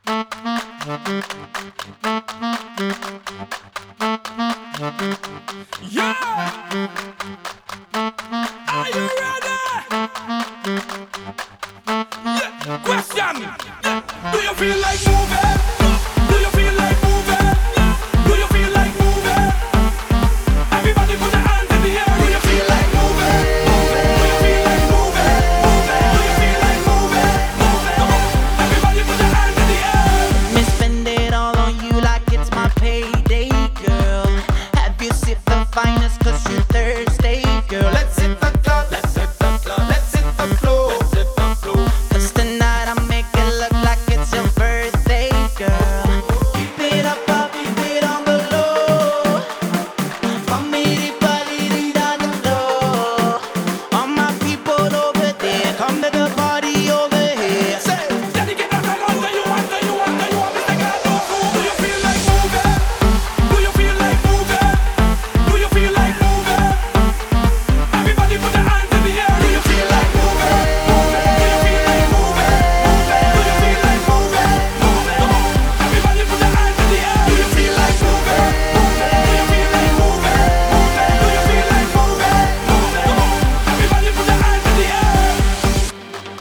Yeah! Are you ready? Yeah. Question. Do you feel like moving? Do you feel like moving? Do you feel like moving? Everybody put your hands in the air. Do you feel like moving? Do you feel like moving? Do you feel like moving? Come on. Everybody put your hands in the air. Me spend it all on you like it's my payday, girl. Have you sipped the finest cause you thirsty, girl? Let's hit the club, let's hit the club, let's hit the floor. Let's hit the floor. Cause tonight I make it look like it's your birthday, girl. Keep it up, I'll keep it on the low. Family party down the floor. All my people over there, come to the party over here. Say, daddy, get out along. Do you want, do you want, do you want me to get out? Do you feel like moving? Do you feel like moving? Do you feel like moving? Everybody put your hands in the air. Do you feel like moving? Do you feel like moving? Do you feel like moving? Come on. Everybody put your hands in the air. Do you feel like moving? Do you feel like moving? Do you feel like moving? Come on. Everybody put your hands in the air.